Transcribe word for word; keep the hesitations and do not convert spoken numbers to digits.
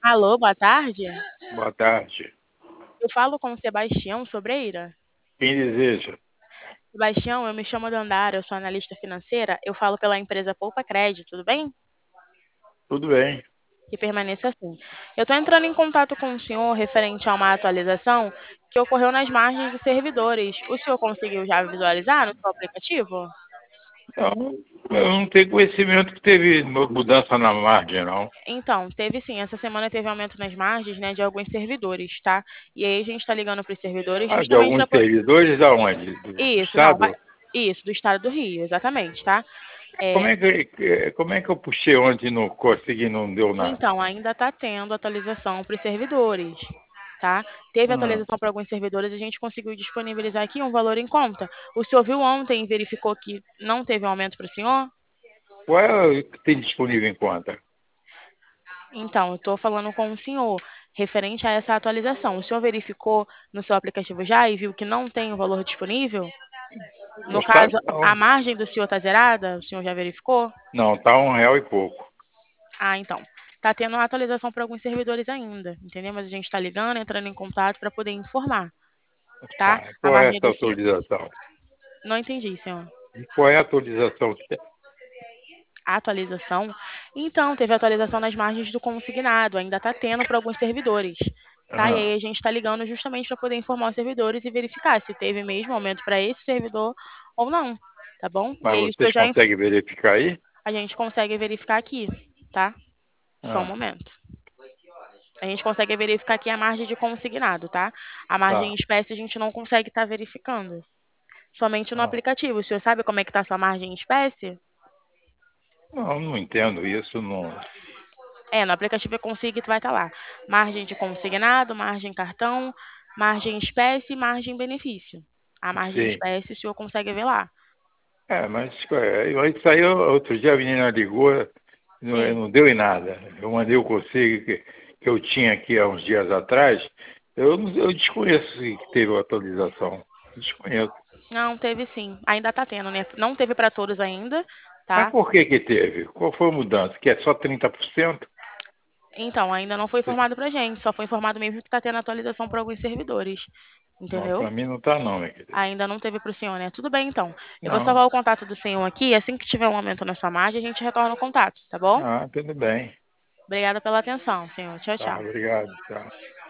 Alô, boa tarde. Boa tarde. Eu falo com o Sebastião Sobreira. Quem deseja? Sebastião, eu me chamo Dandara, eu sou analista financeira. Eu falo pela empresa Poupa Crédito, tudo bem? Tudo bem. Que permaneça assim. Eu estou entrando em contato com o senhor referente a uma atualização que ocorreu nas margens dos servidores. O senhor conseguiu já visualizar no seu aplicativo? Então, eu não tenho conhecimento que teve mudança na margem, não. Então, teve sim, essa semana teve aumento nas margens, né, de alguns servidores, tá? E aí a gente está ligando para os servidores Ah, de justamente alguns para servidores aonde? Do, do Isso, não, vai. Estado? Isso, do estado do Rio, exatamente, tá? Como É, é que, que- como é que eu puxei ontem e não consegui, não deu nada? então, ainda está tendo atualização para os servidores, tá? Teve Ah, atualização para alguns servidores, a gente conseguiu disponibilizar aqui um valor em conta. O senhor viu ontem e verificou que não teve um aumento para o senhor? qual é o que tem disponível em conta? Então, eu estou falando com o senhor referente a essa atualização. O senhor verificou no seu aplicativo já e viu que não tem o valor disponível? Não No sabe, caso, a não. margem do senhor está zerada? O senhor já verificou? Não, está um real e pouco. Ah, então. Tá tendo uma atualização para alguns servidores ainda, entendeu? Mas a gente está ligando, entrando em contato para poder informar, tá? Tá, A qual é margem essa do senhor. atualização? Não entendi, senhor. E qual é a atualização que tem? Atualização? Então, teve atualização nas margens do consignado, ainda está tendo para alguns servidores, tá? E Ah, aí a gente está ligando justamente para poder informar os servidores e verificar se teve mesmo aumento para esse servidor ou não, tá bom? E mas aí o senhor vocês já inf- conseguem verificar aí? a gente consegue verificar aqui, tá? Só um Ah, momento. A gente consegue verificar aqui a margem de consignado, tá? A margem em tá. espécie a gente não consegue estar verificando. Somente no Ah. aplicativo. O senhor sabe como é que está a sua margem em espécie? Não, não entendo isso, não. É, no aplicativo Consigne vai estar lá. Margem de consignado, margem cartão, margem espécie e margem benefício. A margem Sim. espécie o senhor consegue ver lá. É, mas é, isso aí, eu- outro dia a menina ligou, não, Sim. não deu em nada. Eu mandei o conselho que, que eu tinha aqui há uns dias atrás. Eu, não- eu desconheço se teve uma atualização. Desconheço. Não, teve sim. Ainda está tendo, né? Não teve para todos ainda, Mas tá? por que que teve? Qual foi a mudança? Que é só trinta por cento? Então, ainda não foi informado pra gente. Só foi informado mesmo que está tendo atualização para alguns servidores. Não, Entendeu? para mim não está não, minha querida. Ainda não teve para o senhor, né? Tudo bem, então. Eu vou Não. salvar o contato do senhor aqui. Assim que tiver um aumento na sua margem, a gente retorna o contato, tá bom? Ah, tudo bem. Obrigada pela atenção, senhor. Tchau, Tá, tchau. obrigado. Tchau.